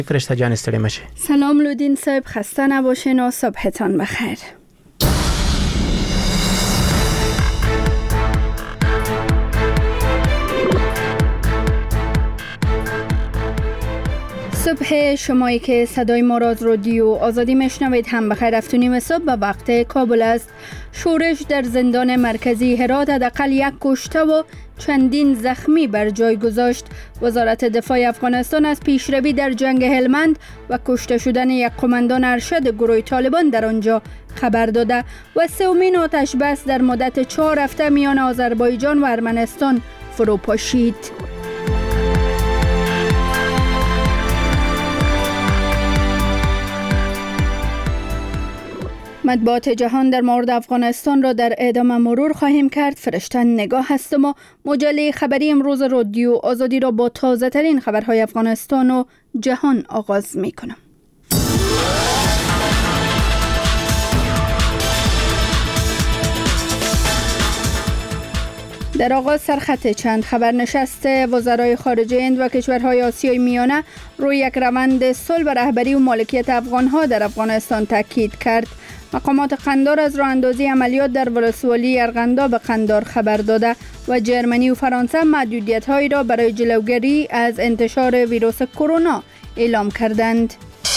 فرشته جان استری مشه. سلام لودین صاحب، خسته نباشین و صبحتان بخیر. صبح شمایی که صدای ما را از رادیو آزادی میشنوید هم بخیر. 7:30 صبح به وقت کابل است. شورش در زندان مرکزی هرات حداقل 1 کشته و چندین زخمی بر جای گذاشت. وزارت دفاع افغانستان از پیشروی در جنگ هلمند و کشته شدن یک قماندان ارشد گروه طالبان در آنجا خبر داده و سومین آتش بس در مدت 4 هفته میان آذربایجان و ارمنستان فرو پاشید. مطبوعات جهان در مورد افغانستان را در ادامه مرور خواهیم کرد. فرشته نگاه هستم و مجله خبری امروز رادیو آزادی را با تازه ترین خبرهای افغانستان و جهان آغاز می کنم. در آغاز سرخط چند خبر. نشست وزرای خارجه هند و کشورهای آسیای میانه روی یک روند صلح و رهبری و مالکیت افغانها در افغانستان تاکید کرد. مقامات قندار از راه اندازی عملیات در ولسوالی ارغندا به قندار خبر داده و جرمنی و فرانسه محدودیت‌هایی را برای جلوگیری از انتشار ویروس کرونا اعلام کردند.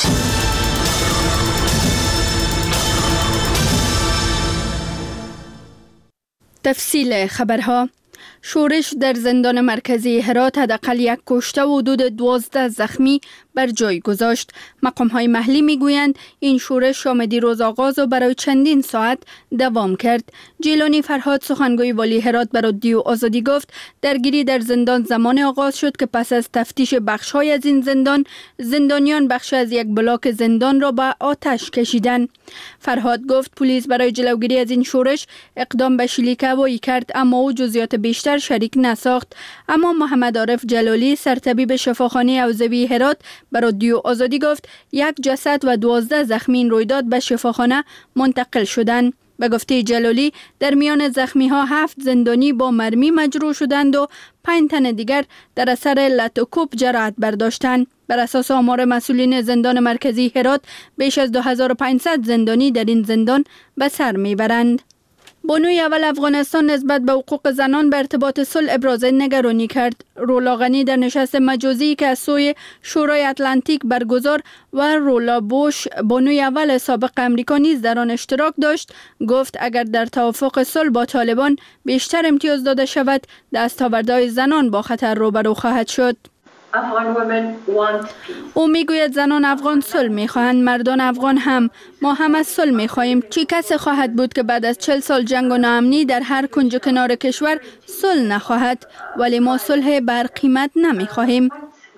تفصیل خبرها. شورش در زندان مرکزی هرات حداقل 1 کشته و حدود 12 زخمی بر جای گذاشت. مقام‌های محلی میگویند این شورش شام دیروز آغاز و برای چندین ساعت دوام کرد. جیلانی فرهاد سخنگوی والی هرات به رادیو آزادی گفت درگیری در زندان زمان آغاز شد که پس از تفتیش بخش‌های از این زندانیان بخش از یک بلاک زندان را به آتش کشیدند. فرهاد گفت پلیس برای جلوگیری از این شورش اقدام به شلیک هوایی کرد اما او جزئیات بیشتر شریک نساخت. اما محمد عارف جلالی سرطبیب شفاخانه حوزوی هرات به رادیو آزادی گفت 1 جسد و 12 زخمی این رویداد به شفاخانه منتقل شدند. به گفته جلالی در میان زخمی ها 7 زندانی با مرمی مجروح شدند و 5 تن دیگر در اثر لطوکوب جراحت برداشتند. بر اساس آمار مسئولین زندان مرکزی هرات بیش از 2500 زندانی در این زندان به سر میبرند. بانوی اول افغانستان نسبت به حقوق زنان به ارتباط صلح ابراز نگرانی کرد. رولا غنی در نشست مجازی که از سوی شورای اتلانتیک برگزار و رولا بوش بانوی اول سابق امریکا نیز در آن اشتراک داشت گفت اگر در توافق صلح با طالبان بیشتر امتیاز داده شود دستاوردهای زنان با خطر روبرو خواهد شد. او میگوید زنان افغان صلح میخواهند، مردان افغان هم. ما هم از صلح میخواهیم. چی کسی خواهد بود که بعد از 40 سال جنگ و ناامنی در هر کنج و کنار کشور صلح نخواهد؟ ولی ما صلح بر قیمت نمیخواهیم.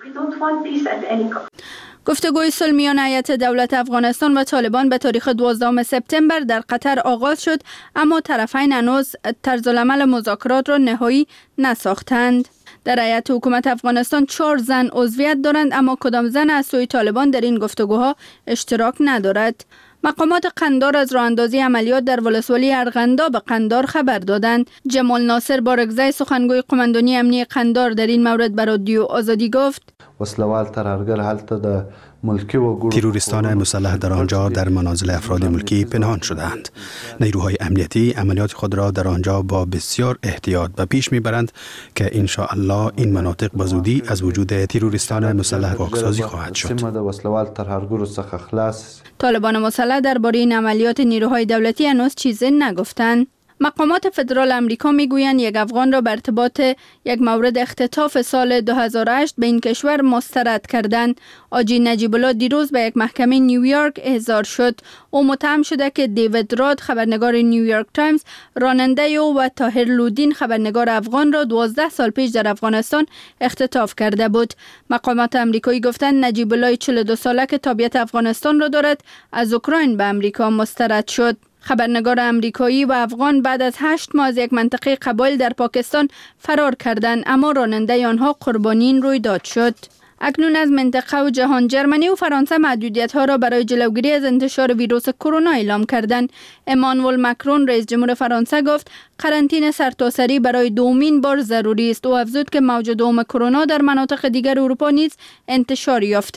گفتگوی صلح میان هیئت دولت افغانستان و طالبان به تاریخ 12 سپتامبر در قطر آغاز شد اما طرفین هنوز طرزالعمل مذاکرات را نهایی نساختند. در هیئت حکومت افغانستان 4 زن عضویت دارند اما کدام زن از سوی طالبان در این گفتگوها اشتراک ندارد. مقامات قندار از راه اندازی عملیات در ولسوالی ارغندا به قندار خبر دادند. جمال ناصر بارگزای سخنگوی قماندانی امنیه قندار در این مورد به رادیو آزادی گفت وسلوال ترهرگر حالت د ملکی و تروریستان مسلح در آنجا در منازل افراد ملکی پنهان شدند. نیروهای امنیتی عملیات خود را در آنجا با بسیار احتیاط به پیش میبرند که ان شاء الله این مناطق به زودی از وجود تروریستان مسلح پاکسازی خواهد شد. طالبان مسلح درباره این عملیات نیروهای دولتی هنوز چیزی نگفتند. مقامات فدرال امریکا میگویند یک افغان را به ارتباط یک مورد اختطاف سال 2008 به این کشور مسترد کردند. آجی نجیب الله دیروز به یک محکمه نیویورک احضار شد. او متهم شده که دیوید راد خبرنگار نیویورک تایمز راننده او و طاهر لودین خبرنگار افغان را 12 سال پیش در افغانستان اختطاف کرده بود. مقامات امریکایی گفتند نجیب الله 42 ساله که تابعیت افغانستان را دارد از اوکراین به امریکا مسترد شد. خبرنگار امریکایی و افغان بعد از 8 ماه از یک منطقه قبایل در پاکستان فرار کردند اما راننده آنها قربانی این رویداد شد. اکنون از منطقه و جهان جرمنی و فرانسه محدودیت‌ها را برای جلوگیری از انتشار ویروس کرونا اعلام کردند. امانوئل مکرون رئیس جمهور فرانسه گفت قرنطینه سرتاسری برای دومین بار ضروری است و افزود که موج دوم کرونا در مناطق دیگر اروپا نیز انتشار یافته.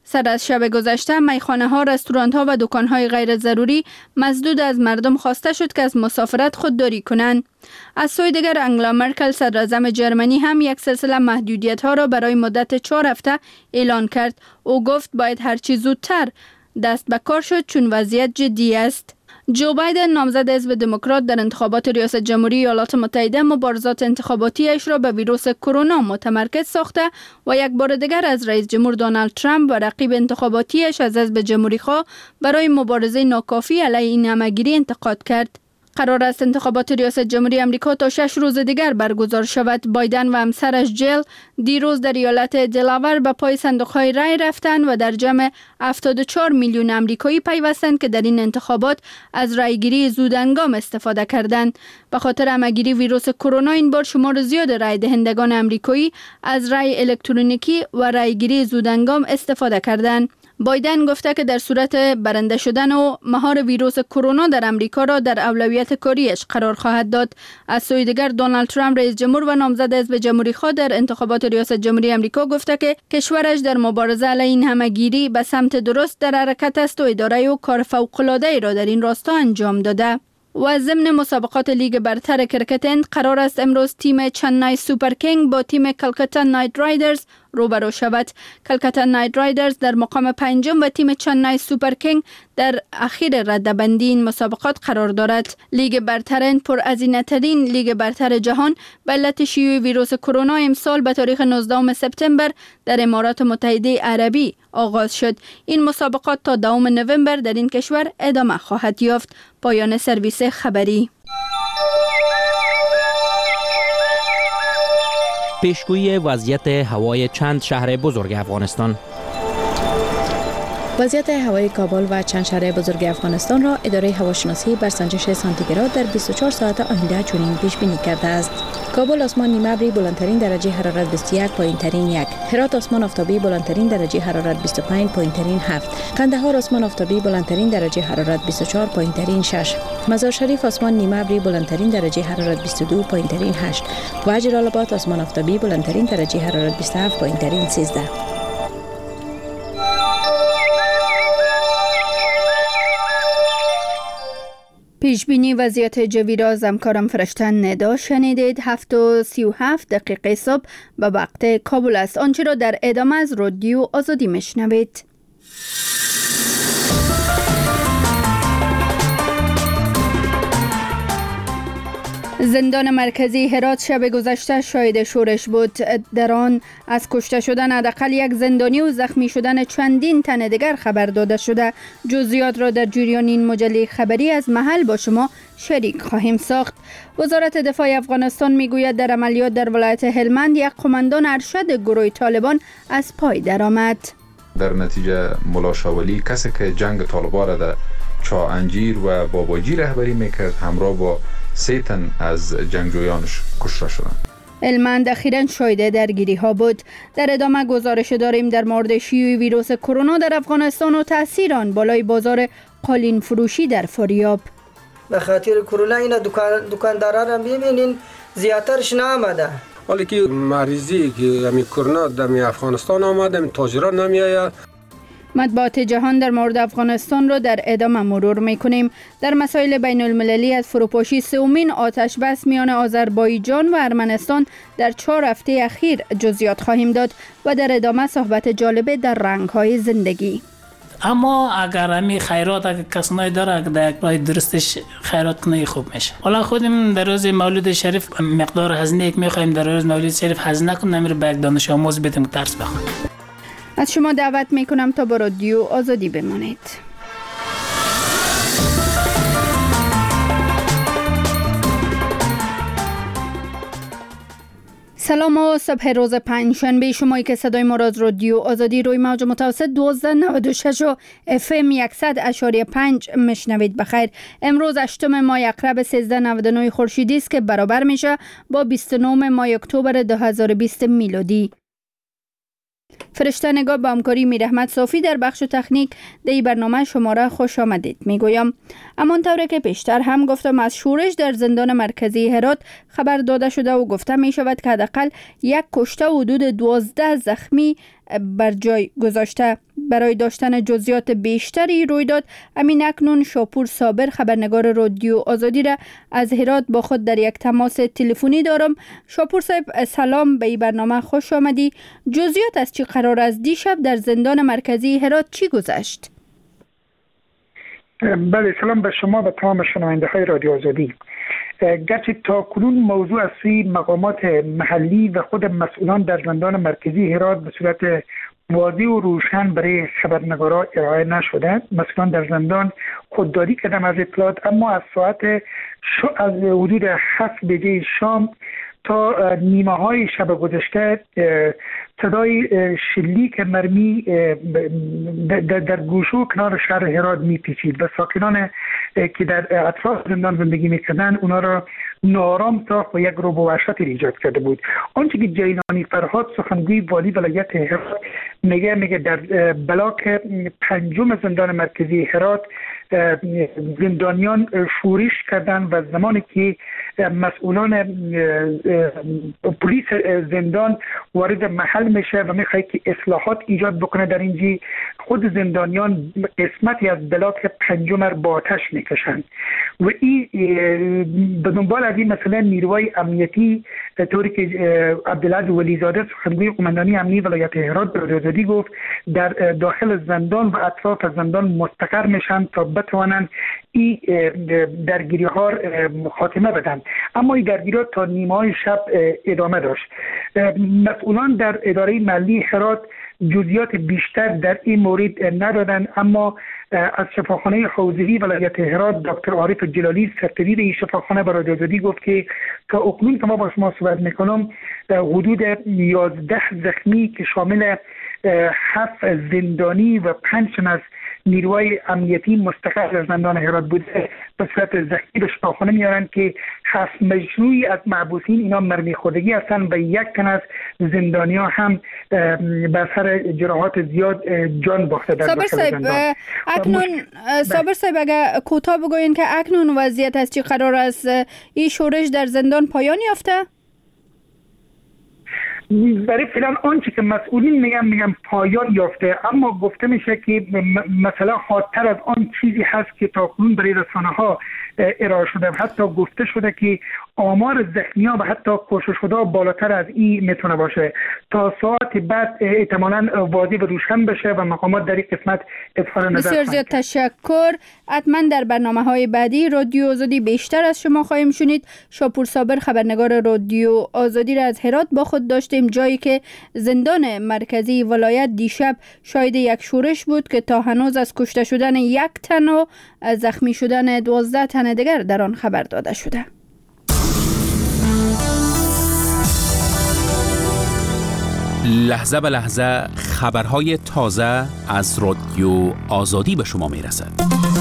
سر از شب گذشته میخانه ها، رستوران ها و دکان های غیر ضروری مسدود از مردم خواسته شد که از مسافرت خودداری کنند. از سوی دیگر انگلا مرکل صدراعظم جرمنی هم یک سلسله محدودیت ها را برای مدت 4 هفته اعلان کرد. او گفت باید هرچی زودتر دست به کار شد چون وضعیت جدی است. جو بایدن نامزد حزب دموکرات در انتخابات ریاست جمهوری ایالات متحده مبارزات انتخاباتیش را به ویروس کرونا متمرکز ساخته و یک بار دیگر از رئیس جمهور دونالد ترامپ و رقیب انتخاباتیش از حزب جمهوری‌خواه برای مبارزه ناکافی علیه این همه‌گیری انتقاد کرد. قرار است انتخابات ریاست جمهوری امریکا تا 6 روز دیگر برگزار شود. بایدن و همسرش جیل دیروز در ایالت دلاور به پای صندوق‌های رای رفتند و در جمع 74 میلیون امریکایی پیوستند که در این انتخابات از رایگیری زودهنگام استفاده کردند. به خاطر همه‌گیری ویروس کرونا این بار شمار زیاد رای دهندگان امریکایی از رای الکترونیکی و رایگیری زودهنگام استفاده کردند. بایدن گفته که در صورت برنده شدن و مهار ویروس کرونا در امریکا را در اولویت کاریش قرار خواهد داد. از سوی دیگر دونالد ترامپ رئیس جمهور و نامزد حزب جمهوری‌خواه در انتخابات ریاست جمهوری امریکا گفته که کشورش در مبارزه علیه این همه‌گیری به سمت درست در حرکت است و اداره و کار فوق‌العاده‌ای را در این راستا انجام داده. و ضمن مسابقات لیگ برتر کرکت هند قرار است امروز تیم چنای سوپر کینگ با تیم کلکتا نایت رایدرز روبرو شود. کلکتا نایت رایدرز در مقام پنجم و تیم چنای سوپر کینگ در اخیر رده‌بندی این مسابقات قرار دارد. لیگ برتر هند پرهزینه‌ترین لیگ برتر جهان به علت شیوع ویروس کرونا امسال به تاریخ 19 سپتامبر در امارات متحده عربی آغاز شد. این مسابقات تا 2 نوامبر در این کشور ادامه خواهد یافت. پایان سرویس خبری. پیشگویی وضعیت هوای چند شهر بزرگ افغانستان. وضعیت هوای کابل و چند شهر بزرگ افغانستان را اداره هواشناسی بر سنجش سانتیگراد در 24 ساعت آینده چنین پیش بینی کرده است. کابل آسمان نیمه ابری بلندترین درجه حرارت 21 پایینترین 1. هرات آسمان آفتابی بلندترین درجه حرارت 25 پایینترین 7. قندهار آسمان آفتابی بلندترین درجه حرارت 24 پایینترین 6. مزار شریف آسمان نیمه ابری بلندترین درجه حرارت 22 پایینترین 8 و جلال آباد آسمان آفتابی بلندترین درجه حرارت 27 پایینترین 13. پیشبینی وضعیت جوی را از همکارم فرشته ندا شنیدید. 7:37 صبح به وقت کابل است. آنچه را در ادامه از رادیو آزادی میشنوید. زندان مرکزی هرات شب گذشته شاهد شورش بود. در آن از کشته شدن حداقل 1 زندانی و زخمی شدن چندین تن دیگر خبر داده شده. جزئیات را در جریان این مجله خبری از محل با شما شریک خواهیم ساخت. وزارت دفاع افغانستان میگوید در عملیات در ولایت هلمند 1 قماندان ارشد گروه طالبان از پای درآمد. در نتیجه ملا شاولی کسی که جنگ طالبان را در چاه انجیر و باباجی رهبری میکرد همراه با 3 تن از جنگجویانش کشته شدند. هلمند اخیراً شاهد درگیری ها بود. در ادامه گزارش داریم در مورد شیوع ویروس کرونا در افغانستان و تاثیر آن بالای بازار قالین فروشی در فاریاب. به خاطر کرونا این دکاندارا را میبینین زیاترش نآمده. حالی که مریضی که همین کرونا در افغانستان آمده تاجران نمیآید. مطبوعات جهان در مورد افغانستان را در ادامه مرور میکنیم. در مسائل بین المللی از فروپاشی 3مین آتش بس میان آذربایجان و ارمنستان در 4 هفته اخیر جزئیات خواهیم داد و در ادامه صحبت جالب در رنگ‌های زندگی. اما اگر همی خیرات اگر کسانی داره که در یک راه درستش خیرات کنه خوب میشه. حالا خودم در روز مولد شریف مقدار هزینه که میخوایم در روز مولد شریف هزینه کنیم میره به یک دانش آموز بدیم که درس بخونه. از شما دعوت میکنم تا با رادیو آزادی بمانید. سلام و صبح روز پنجشنبه. شمایی که صدای ما را از رادیو آزادی روی موج متوسط 1296 و FM 100.5 میشنوید. بخیر. امروز 8 ماه اکرب 1399 خورشیدی است که برابر میشه با 29 ماه اکتبر 2020 میلادی. فرشته نگاه به همکاری میرحمت صافی در بخش تکنیک در برنامه شما را خوش آمدید میگویم. همانطور که پیشتر هم گفتم از شورش در زندان مرکزی هرات خبر داده شده و گفته می شود که حداقل 1 کشته و حدود 12 زخمی بر جای گذاشته. برای داشتن جزئیات بیشتری رویداد امین اکنون شاپور صابر خبرنگار رادیو آزادی را از هرات با خود در یک تماس تلفنی دارم. شاپور صاحب سلام، به این برنامه خوش آمدی. جزئیات از چی قرار است؟ دیشب در زندان مرکزی هرات چی گذشت؟ بله، سلام به شما و تمام شنونده های رادیو آزادی. گرچه تا کنون موضوع از سوی مقامات محلی و خود مسئولان در زندان مرکزی هرات به صورت واضح و روشن برای خبرنگاران ارائه نشده، مسئولان در زندان خودداری کردن از اطلاعات، اما از از حدود 7 بجه شام تا نیمه های شب گذشته صدای شلیک مرمی در گوشه و کنار شهر هرات میپیچید و ساکنان که در اطراف زندان زندگی میکردن اونا را نارام ساخت و یک رعب و وحشت ایجاد کرده بود. آنچه که جیلانی فرهاد سخنگوی والی ولایت هرات میگه در بلاک 5 زندان مرکزی هرات زندانیان شورش کردن و زمانی که مسئولان پلیس زندان وارد محل میشه و میخواد که اصلاحات ایجاد بکنه در اینجا، خود زندانیان قسمتی از بلاک 5 با آتش میکشند و این به دنبال از این مثلا نیروهای امنیتی طوری که عبدالعزیز ولیزاده سخنگوی قماندانی امنی ولایت هرات به رادیو آزادی گفت در داخل زندان و اطراف زندان مستقر میشن تا بتوانند این درگیری ها خاتمه بدن. اما این درگیری ها تا نیمه های شب ادامه داشت. مسئولان در اداره ملی هرات جزئیات بیشتر در این مورد ندادن، اما از شفاخانه حوزه‌ای ولایت هرات دکتر عارف جلالی سرپرست این شفاخانه به رادیو آزادی گفت که تا اکنون که ما با شما صحبت میکنم حدود 11 زخمی که شامل 7 زندانی و 5 از نیروهای امنیتی مستقر در زندان هرات بوده به صورت زخمی به شفاخانه میارن که 7 مجموعی از محبوسین اینا مرمی خوردگی هستن و 1 تن از زندانیا هم به اثر جراحات زیاد جان باخته در داخل زندان. صابر صاحب اگر کوتاه بگوین که اکنون وضعیت از چی قرار است؟ این شورش در زندان پایان یافته؟ برای فعلا آنچه که مسئولین میگن پایان یافته، اما گفته میشه که مثلا حادتر از آن چیزی هست که تاکنون برای رسانه ها ارائه شده. حتی گفته شده که آمار زخمی‌ها و حتی کشته شده‌ها بالاتر از این میتونه باشه. تا ساعت بعد احتمالاً واضح و روشن بشه و مقامات در این قسمت اظهار نظر بسیار زیاد تشکر. حتما در برنامه‌های بعدی رادیو آزادی بیشتر از شما خواهیم شنید. شاپور صابر خبرنگار رادیو آزادی را از هرات با خود داشتیم، جایی که زندان مرکزی ولایت دیشب شاهد یک شورش بود که تا هنوز از کشته شدن 1 تن و زخمی شدن 12 تن دیگر در آن خبر داده شده. لحظه به لحظه خبرهای تازه از رادیو آزادی به شما میرسد.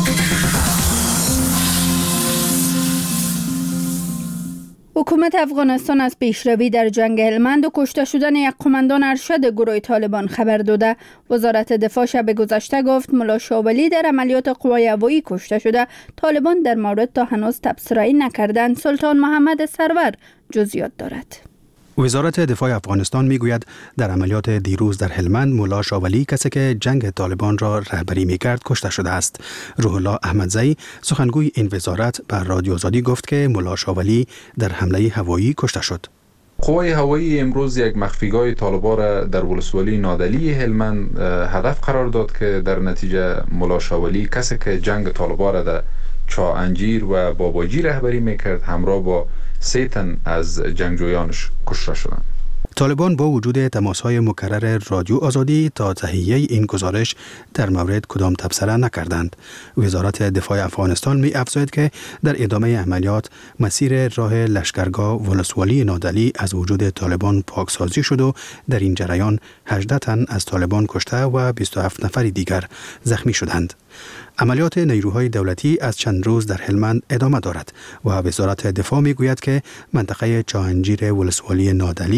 حکومت افغانستان از پیشروی در جنگ هلمند و کشته شدن یک قماندان ارشد گروه طالبان خبر داده. وزارت دفاع شب گذشته گفت ملا شاولی در عملیات قوای هوایی کشته شده. طالبان در مورد تا هنوز تبصره‌ای نکردند. سلطان محمد سرور جزئیات دارد. وزارت دفاع افغانستان میگوید در عملیات دیروز در هلمند ملا شاولی، کسی که جنگ طالبان را رهبری میکرد، کشته شده است. روح الله احمدزئی سخنگوی این وزارت بر رادیو آزادی گفت که ملا شاولی در حمله هوایی کشته شد. قوای هوایی امروز یک مخفیگاه طالبان را در ولسوالی نادلی هلمند هدف قرار داد که در نتیجه ملا شاولی، کسی که جنگ طالبان را در چا انجیر و باباجی رهبری میکرد، همراه با 3 تن از جنگجویانش کشته شدند. طالبان با وجود تماس‌های مکرر رادیو آزادی تا تهیه این گزارش در مورد کدام تبصره نکردند. وزارت دفاع افغانستان می افزاید که در ادامه عملیات مسیر راه لشکرگاه ولسوالی نادلی از وجود طالبان پاکسازی شد و در این جریان 18 تن از طالبان کشته و 27 نفر دیگر زخمی شدند. عملیات نیروهای دولتی از چند روز در هلمند ادامه دارد و وزارت دفاع می گوید که منطقه چاهنجیر ولسوالی نادلی و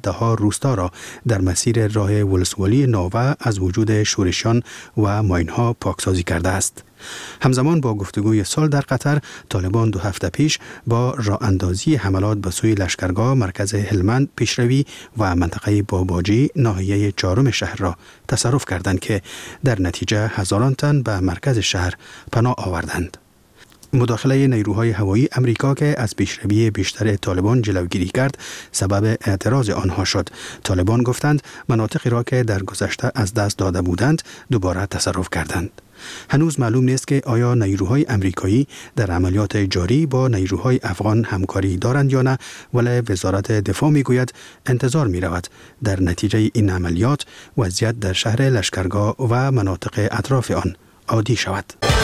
13 روستا را در مسیر راه ولسوالی ناوه از وجود شورشیان و ماین‌ها پاکسازی کرده است. همزمان با گفتگوی صلح در قطر، طالبان 2 هفته پیش با راه اندازی حملات به سوی لشکرگاه مرکز هلمند پیشروی و منطقه باباجی ناحیه 4 شهر را تصرف کردند که در نتیجه هزاران تن به مرکز شهر پناه آوردند. مداخله نیروهای هوایی امریکا که از پیشروی بیشتر طالبان جلوگیری کرد سبب اعتراض آنها شد. طالبان گفتند مناطقی را که در گذشته از دست داده بودند دوباره تصرف کردند. هنوز معلوم نیست که آیا نیروهای امریکایی در عملیات جاری با نیروهای افغان همکاری دارند یا نه، ولی وزارت دفاع میگوید انتظار می رود در نتیجه این عملیات وضعیت در شهر لشکرگاه و مناطق اطراف آن عادی شود.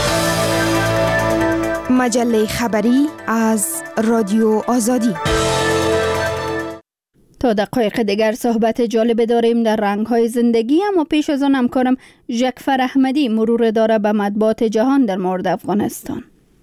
مجله خبری از رادیو آزادی. تا دقایق دیگر صحبت جالب داریم در رنگ‌های زندگی، اما پیش از آن همکارم ژکفر احمدی مرور داره به مطبوعات جهان در مورد افغانستان.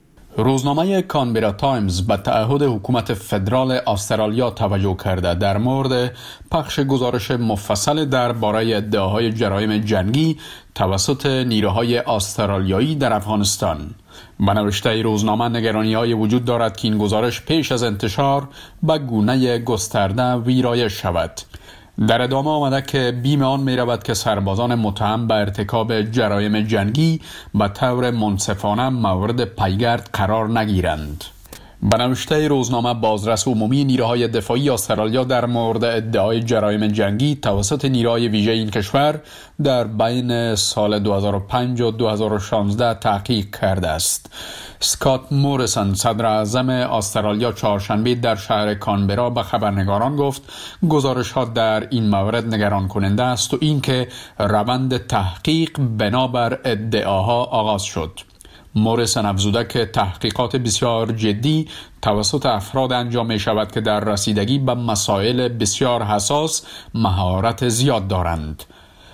روزنامه کانبرا تایمز به تعهد حکومت فدرال استرالیا توجه کرده در مورد پخش گزارش مفصل درباره ادعاهای جرایم جنگی توسط نیروهای استرالیایی در افغانستان. به نوشته روزنامه نگرانی‌های وجود دارد که این گزارش پیش از انتشار به گونه گسترده ویرایش شود. در ادامه آمده که بیم آن می رود که سربازان متهم به ارتکاب جرایم جنگی به طور منصفانه مورد پیگرد قرار نگیرند. به نوشته روزنامه بازرس عمومی نیروهای دفاعی استرالیا در مورد ادعای جرایم جنگی توسط نیروهای ویژه این کشور در بین سال 2005 و 2016 تحقیق کرده است. اسکات موریسون صدر اعظم استرالیا چهارشنبه در شهر کانبرا به خبرنگاران گفت گزارش ها در این مورد نگران کننده است و اینکه روند تحقیق بنابر ادعاها آغاز شد. موریسون افزوده که تحقیقات بسیار جدی توسط افراد انجام می شود که در رسیدگی به مسائل بسیار حساس مهارت زیاد دارند.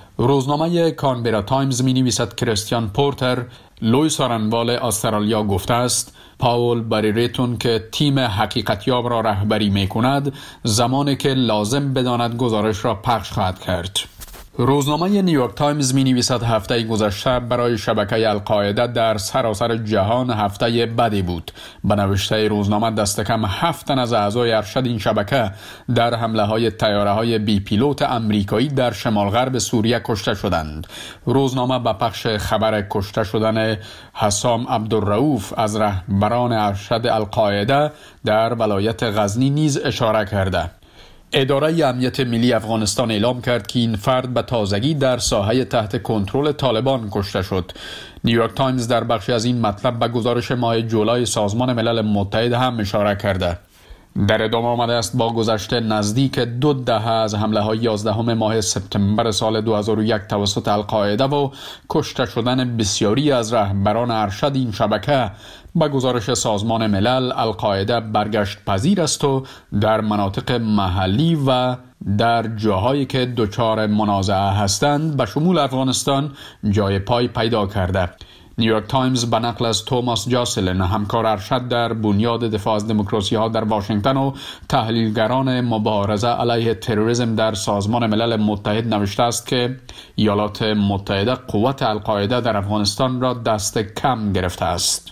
روزنامه کانبرا تایمز می نویسد کریستیان پورتر لوی سارنوال استرالیا گفته است پاول بریریتون که تیم حقیقتیاب را رهبری می کند زمانی که لازم بداند گزارش را پخش خواهد کرد. روزنامه نیویورک تایمز می نویسد هفته گذشته برای شبکه القاعده در سراسر جهان هفته بدی بود. به نوشته روزنامه دست کم 7 تن از اعضای ارشد این شبکه در حمله های طیاره های بی پیلوت امریکایی در شمال غرب سوریه کشته شدند. روزنامه به پخش خبر کشته شدن حسام عبدالرؤوف از رهبران ارشد القاعده در ولایت غزنی نیز اشاره کرده. اداره امنیت ملی افغانستان اعلام کرد که این فرد به تازگی در ساحه تحت کنترل طالبان کشته شد. نیویورک تایمز در بخشی از این مطلب به گزارش ماه جولای سازمان ملل متحد هم اشاره کرده. در ادامه آمده است با گذشت نزدیک 2 دهه از حمله های 11 ماه سپتامبر سال 2001 توسط القاعده و کشته شدن بسیاری از رهبران ارشد این شبکه، با گزارش سازمان ملل القاعده برگشت پذیر است و در مناطق محلی و در جاهایی که دچار منازعه هستند به شمول افغانستان جای پای پیدا کرده. نیویورک تایمز به نقل از توماس جاسلن همکار ارشد در بنیاد دفاع از دموکراسی ها در واشنگتن و تحلیلگران مبارزه علیه تروریسم در سازمان ملل متحد نوشته است که ایالات متحده قوت القاعده در افغانستان را دست کم گرفته است.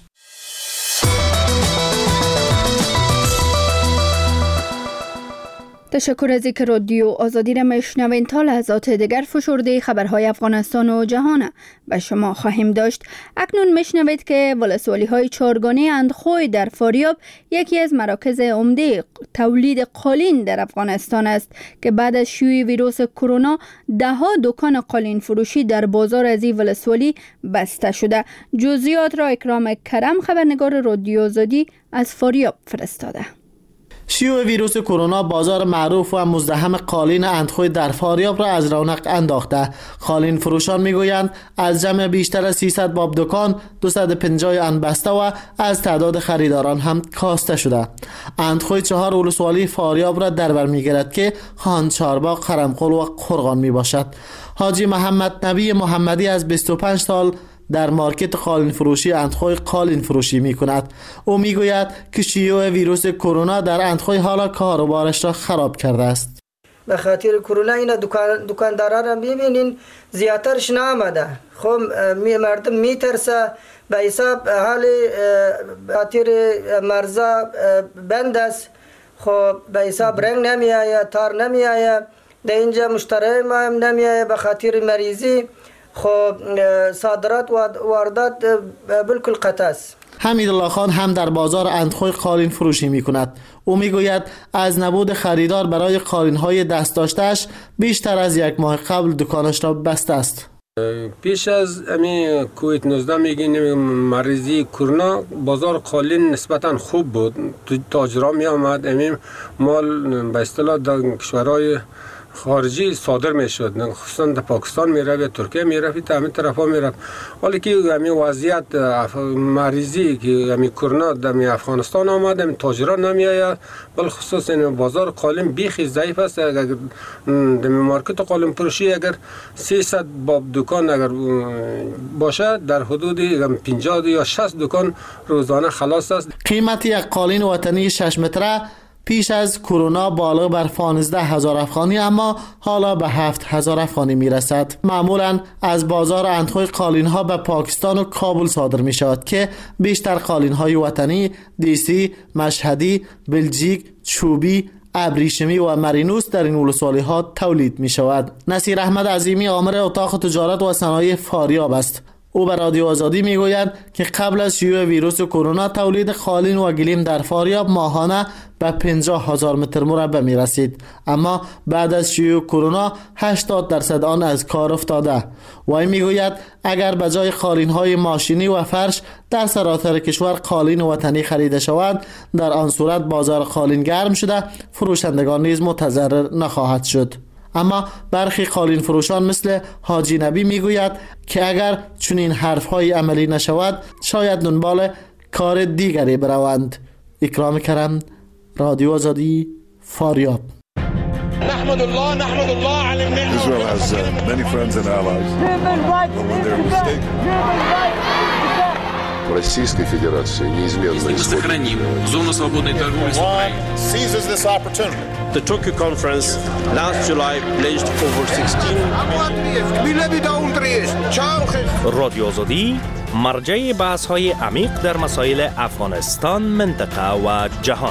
تشکر از اینکه رادیو آزادی را میشنوین. تا لحظات دیگر فشرده خبرهای افغانستان و جهان به شما خواهیم داشت. اکنون میشنوید که ولسوالی های چارگانه اندخوی در فاریاب یکی از مراکز عمده تولید قالین در افغانستان است که بعد از شیوع ویروس کرونا 10 دکان قالین فروشی در بازار از این ولسوالی بسته شده. جزئیات را اکرام کرم خبرنگار رادیو آزادی از فاریاب فرستاده. شیوع ویروس کرونا بازار معروف و مزدحم قالین اندخوی در فاریاب را از رونق انداخته. قالین فروشان میگویند از جمع بیشتر از 300 باب دکان 250 آن بسته و از تعداد خریداران هم کاسته شده. اندخوی 4 ولسوالی فاریاب را در بر میگیرد که خان چارباغ، خرمخول و قرغان می باشد. حاجی محمد نبی محمدی از 25 سال در مارکت قالین فروشی اندخوی قالین فروشی می کند. او می گوید که شیوع ویروس کرونا در اندخوی حالا کاروبارش را خراب کرده است. به خاطر کرونا این دکاندارا را ببینین زیاترش نامده. خب مردم میترسه به حساب حال خاطر مرزا بند است. خب به حساب رنگ نمی آید، تار نمی آید، در اینجا مشتری ما هم نمی آید به خاطر مریضی. خب صادرات و واردات بالکل قطع است. حمیدالله خان هم در بازار اندخوی قالین فروشی می کند. او می گوید از نبود خریدار برای قالین های دست داشتهش بیشتر از یک ماه قبل دکانش را بسته است. پیش از امی کووید 19 میگین مریضی کرونا بازار قالین نسبتا خوب بود. تاجرا می آمد، امی مال به اصطلاح در کشورهای خارجی صادر میشد، خصوصا در پاکستان میره یا ترکیه میره، تا همین طرفا میره. ولی که همین وضعیت مریضی که همین کرونا در افغانستان آمد، همین تاجرا نمیآید، بل خصوصا این بازار قالین بیخی ضعیف است. اگر در مارکت قالین فروشی اگر 300 باب دکان اگر باشه، در حدود 50 یا 60 دکان روزانه خلاص است. قیمت یک قالین وطنی 6 متره پیش از کرونا بالغ بر 15,000 افغانی، اما حالا به 7,000 افغانی می رسد. معمولا از بازار اندخوی قالین ها به پاکستان و کابل صادر می شود که بیشتر قالین های وطنی دیسی، مشهدی، بلژیک، چوبی، ابریشمی و مرینوس در این ولسوالی ها تولید می شود. نصیر احمد عظیمی آمر اتاق تجارت و صنایع فاریاب است. او به رادیو آزادی میگوید که قبل از شیوع ویروس کرونا تولید قالین و گلیم در فاریاب ماهانه به 50,000 متر مربع می رسید، اما بعد از شیوع کرونا 80% آن از کار افتاده. وی میگوید اگر به جای قالین های ماشینی و فرش در سراسر کشور قالین وطنی خریده شود، در آن صورت بازار قالین گرم شده، فروشندگان نیز متضرر نخواهد شد. اما برخی قالین فروشان مثل حاجی نبی میگوید که اگر چنین حرف‌های عملی نشود، شاید دنبال کار دیگری بروند. اکرام کرم، رادیو آزادی، فاریاب. نحمد الله على النعمة. Israel has many friends and allies. When they're mistaken. Российской Федерации неизменно сохраним зону свободной торговли с Украиной. Seizes this opportunity. The Tokyo conference last July pledged over 16 رادیو آزادی مرجع بحث‌های عمیق در مسائل افغانستان، منطقه و جهان.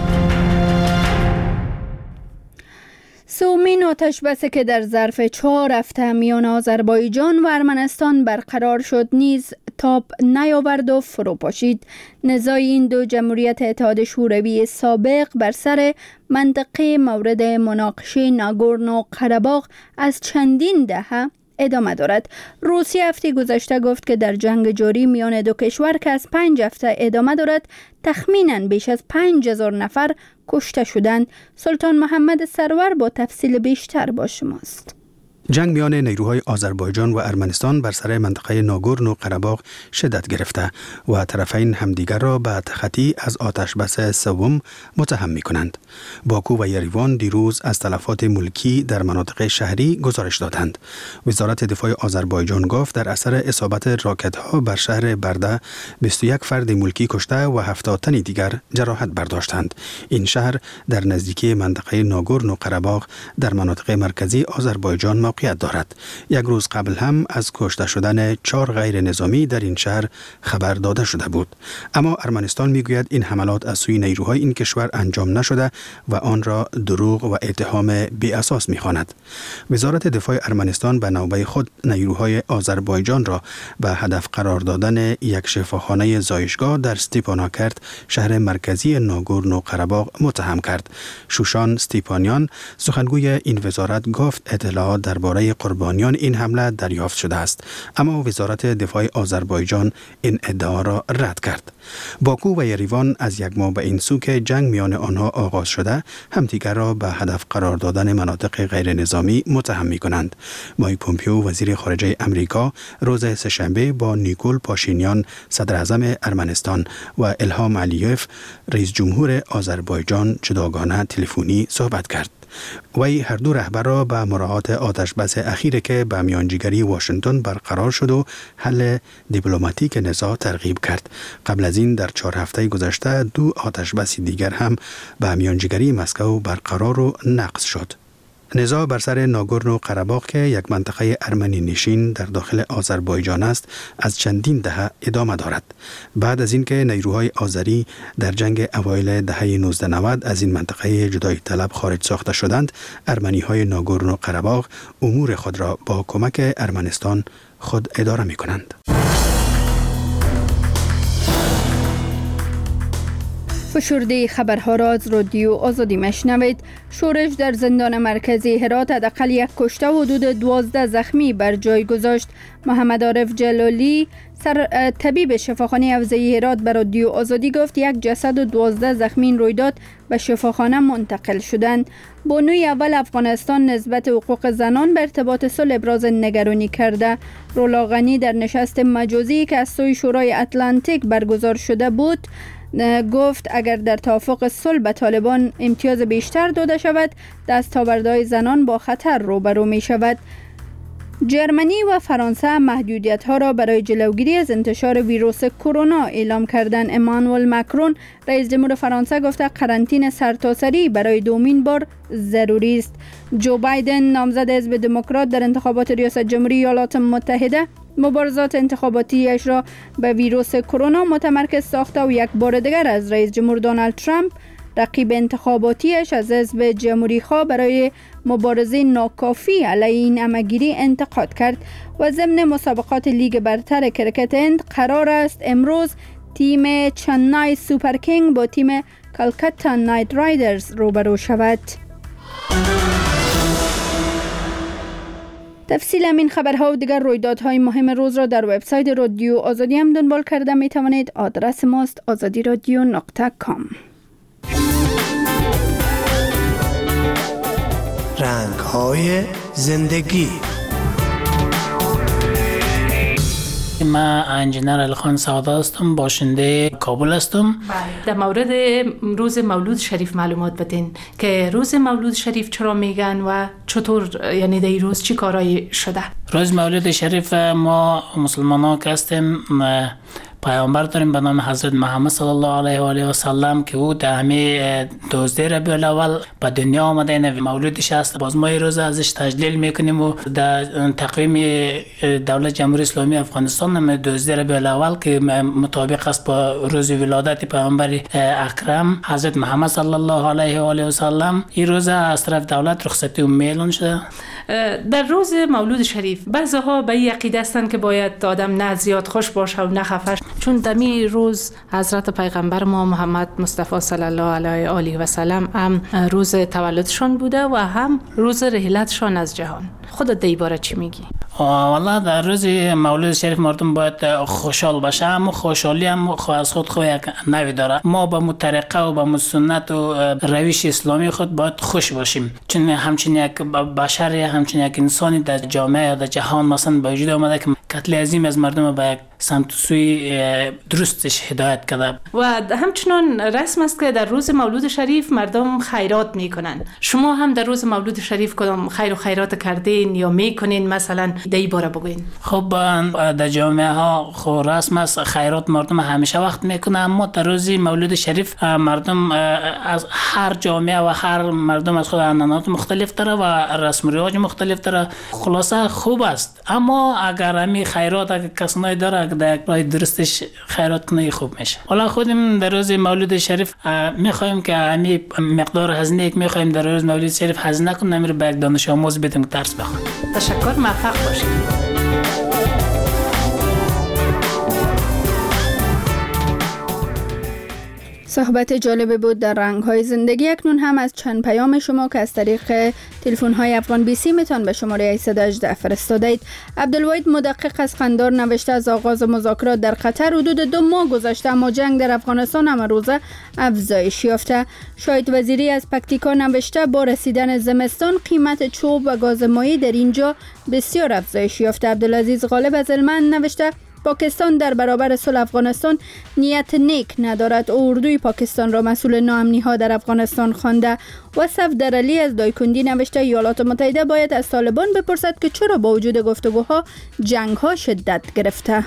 سومین آتش‌بسی که در ظرف 4 هفته میان آذربایجان و ارمنستان برقرار شد نیز تاب نیاورد و فرو پاشید. نزاع این دو جمهوریت اتحاد شوروی سابق بر سر منطقه مورد مناقشه ناگورنو قره‌باغ از چندین دهه ادامه دارد. روسیه هفته گذشته گفت که در جنگ جاری میان دو کشور که از 5 هفته ادامه دارد تخمیناً بیش از 5,000 نفر کشته شدند. سلطان محمد سرور با تفصیل بیشتر با شماست. جنگ میان نیروهای آذربایجان و ارمنستان بر سر منطقه ناگورنو قره‌باغ شدت گرفته و طرفین همدیگر را به تخطی از آتش‌بس سوم متهم می‌کنند. باکو و یریوان دیروز از تلفات ملکی در مناطق شهری گزارش دادند. وزارت دفاع آذربایجان گفت در اثر اصابت راکت‌ها بر شهر برده 21 فرد ملکی کشته و 70 تن دیگر جراحت برداشتند. این شهر در نزدیکی منطقه ناگورنو قره‌باغ در مناطق مرکزی آذربایجان موقعیت دارد. یک روز قبل هم از کشته شدن 4 غیر نظامی در این شهر خبر داده شده بود. اما ارمنستان میگوید این حملات از سوی نیروهای این کشور انجام نشده و آن را دروغ و اتهام بی اساس می‌خواند. وزارت دفاع ارمنستان به نوبه خود نیروهای آذربایجان را به هدف قرار دادن یک شفاخانه زایشگاه در ستیپاناکرت شهر مرکزی ناگورنو قره‌باغ متهم کرد. شوشان ستیپانیان سخنگوی این وزارت گفت اطلاعات درباره قربانیان این حمله دریافت شده است، اما وزارت دفاع آذربایجان این ادعا را رد کرد. باکو و یریوان از یک ماه به این سو که جنگ میان آنها آغاز شده همدیگر را به هدف قرار دادن مناطق غیر نظامی متهم می‌کنند. مایک پومپیو وزیر خارجه امریکا روز سه‌شنبه با نیکول پاشینیان صدر اعظم ارمنستان و الهام علیف رئیس جمهور آذربایجان جداگانه تلفنی صحبت کرد. وی هر دو رهبر را به مراعات آتش‌بس اخیری که به میانجیگری واشنگتن برقرار شد و حل دیپلماتیک نزاع ترغیب کرد. قبل از این در 4 هفته گذشته 2 آتش‌بس دیگر هم به میانجیگری مسکو برقرار و نقض شد. نزاع بر سر ناگورنو قره‌باغ که یک منطقه ارمنی نشین در داخل آذربایجان است از چندین دهه ادامه دارد. بعد از اینکه نیروهای آذری در جنگ اوایل دهه 1990 از این منطقه جدایی طلب خارج ساخته شدند، ارمنی‌های ناگورنو قره‌باغ امور خود را با کمک ارمنستان خود اداره می‌کنند. فشرده خبرها را از رادیو آزادی مشنوید. شورش در زندان مرکزی هرات حداقل یک کشته و حدود 12 زخمی بر جای گذاشت. محمد عارف جلالی طبیب شفاخانه حوزه هرات به رادیو آزادی گفت یک جسد و 12 زخمی این رویداد به شفاخانه منتقل شدند. بانوی اول افغانستان نسبت حقوق زنان به ارتباط صلح ابراز نگرانی کرده. رولا غنی در نشست مجازی که از سوی شورای اتلانتیک برگزار شده بود گفت اگر در توافق صلح به طالبان امتیاز بیشتر داده شود، دستاوردهای زنان با خطر روبرو می شود. جرمنی و فرانسه محدودیت ها را برای جلوگیری از انتشار ویروس کرونا اعلام کردند. امانوئل مکرون رئیس جمهور فرانسه گفته قرنطینه سرتاسری برای دومین بار ضروری است. جو بایدن نامزد حزب دموکرات در انتخابات ریاست جمهوری ایالات متحده مبارزات انتخاباتیش را به ویروس کرونا متمرکز ساخته و یک بار دیگر از رئیس جمهور دونالد ترامپ رقیب انتخاباتیش از حزب جمهوری خواه برای مبارزه ناکافی علیه این همه‌گیری انتقاد کرد. و ضمن مسابقات لیگ برتر کرکت هند قرار است امروز تیم چنای سوپر کینگ با تیم کلکتا نایت رایدرز روبرو شود. تفصیل همین خبرها و دیگر رویدادهای مهم روز را در وبسایت رادیو آزادی هم دنبال کرده می توانید. آدرس ماست azadiradio.com. رنگ‌های زندگی. من انجینر الخان سعاده هستم، باشنده کابل هستم. در مورد روز مولود شریف معلومات بدین که روز مولود شریف چرا میگن و چطور، یعنی در این روز چی کارایی شده؟ روز مولود شریف ما مسلمان ها که هستیم پیامبر داریم به نام حضرت محمد صلی الله علیه و آله و سلم که او در همه 12 ربیع الاول به دنیا آمده. این مولودش است. باز ما این روز ازش تجلیل میکنیم و در تقویم دولت جمهوری اسلامی افغانستان هم 12 ربیع الاول که مطابق است با روز ولادت پیامبر اکرم حضرت محمد صلی الله علیه و آله و سلم، این روز از طرف دولت رخصتی و اعلان شده. در روز مولود شریف بعضی‌ها به این عقیده هستند که باید آدم نه زیاد خوش باشه و نه خفه، چون دمی روز حضرت پیغمبر ما محمد مصطفی صلی الله علیه و آله و سلم هم روز تولدشان بوده و هم روز رحلتشان از جهان. خودت در این باره چی میگی؟ والله در روز مولود شریف مردم باید خوشحال باشه، اما خوشحالی هم از خود یک نوی داره. ما با طریقه و با سنت و روش اسلامی خود باید خوش باشیم، چون همچنین یک بشر، همچنین یک انسانی در جامعه در جهان مثلا به وجود آمده که قتل عظیم از مردم به سمت سوی درستش هدایت کرده. و همچنان رسم است که در روز مولود شریف مردم خیرات میکنن. شما هم در روز مولود شریف کدام خیر و خیرات کردین یا میکنین؟ مثلا در این باره بگوین. خب در جامعه ها خو رسم است خیرات مردم همیشه وقت میکنه، اما در روز مولود شریف مردم از هر جامعه و هر مردم از خود عنعنات مختلف داره و رسم و رواج مختلف داره. خلاصه خوب است، اما اگر همی خیرات اگر کسانی داره در یک راه درستش خیرات کنه خوب میشه. حالا خودم در روز مولود شریف میخوایم که همی مقدار هزینه که میخوایم در روز مولود شریف هزینه کنیم، نمیره به یک دانش آموز بدیم که درس بخونه. تشکر، موفق باشید. صحبت جالب بود در رنگ‌های زندگی. اکنون هم از چند پیام شما که از طریق تلفن‌های افغان بیسی میتون به شماره 818 فرستادید. عبدالواحد مدقق از قندار نوشته از آغاز مذاکرات در قطر حدود 2 ماه گذشته، اما جنگ در افغانستان هم روزه افزایش یافته. شاهد وزیری از پکتیکا نوشته با رسیدن زمستان قیمت چوب و گاز مایع در اینجا بسیار افزایش یافته. عبدالعزیز غالب از هلمند نوشته پاکستان در برابر صلح افغانستان نیت نیک ندارد. اردوی پاکستان را مسئول ناامنی ها در افغانستان خوانده. و صفدر علی از دایکندی نوشته ایالات متحده باید از طالبان بپرسد که چرا با وجود گفتگوها جنگ ها شدت گرفته.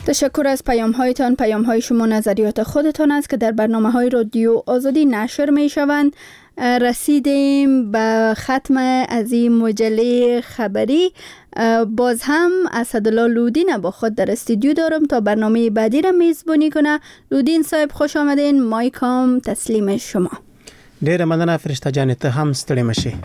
تشکر از پیام هایتان. پیام های شما نظریات خودتان است که در برنامه های رادیو آزادی نشر می شوند. رسیدیم به ختم از این مجله خبری. باز هم اسدالله لودین با خود در استودیو دارم تا برنامه بعدی را میزبانی کنه. لودین صاحب خوش آمدین. مایکام تسلیم شما. ډیره مننه فرشته جان، ته هم ستړي مشي.